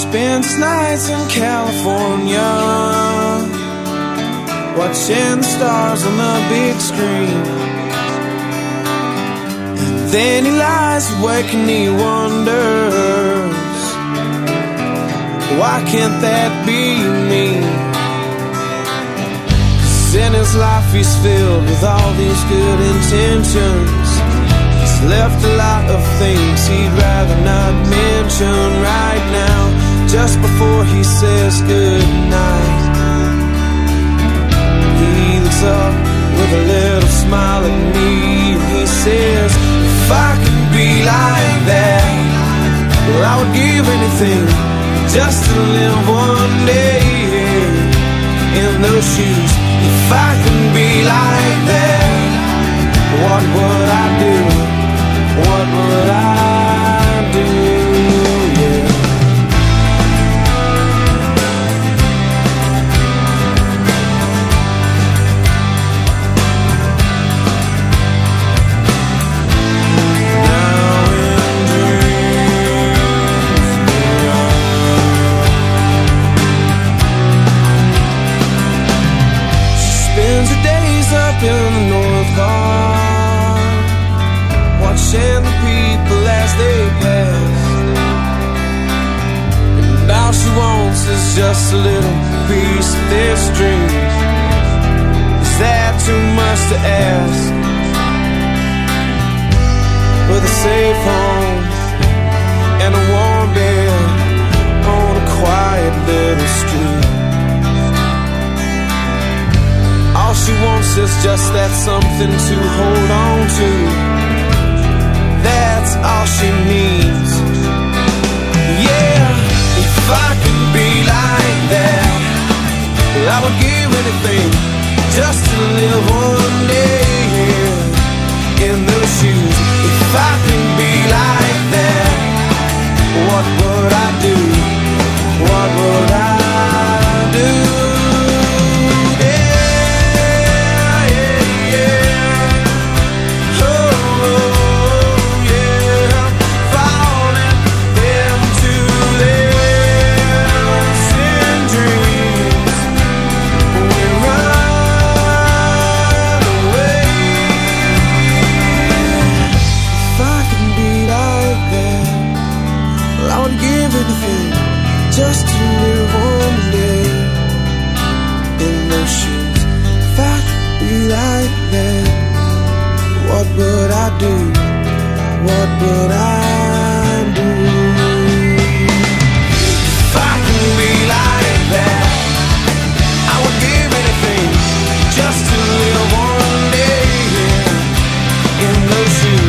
spends his nights in California, watching the stars on the big screen. And then he lies awake and he wonders, why can't that be me? 'Cause in his life he's filled with all these good intentions. He's left a lot of things he'd rather not mention right now, just before he says goodnight. He looks up with a little smile at me and he says, if I could be like that, well, I would give anything just to live one day in those shoes. If I could be like that, what would I do? What would I do? Yeah. In the North Car, watching the people as they pass, and all she wants is just a little piece of this dream. Is that too much to ask? With a safe home and a warm bed on a quiet little street, all she wants is just that something to hold on to. That's all she needs. Yeah, if I could be like that, well, I would give anything just to live one day in those shoes. If I could be like that, what would I do? What would I do? Just to live one day in those shoes. If I could be like that, what would I do? What would I do? If I could be like that, I would give anything just to live one day in those shoes.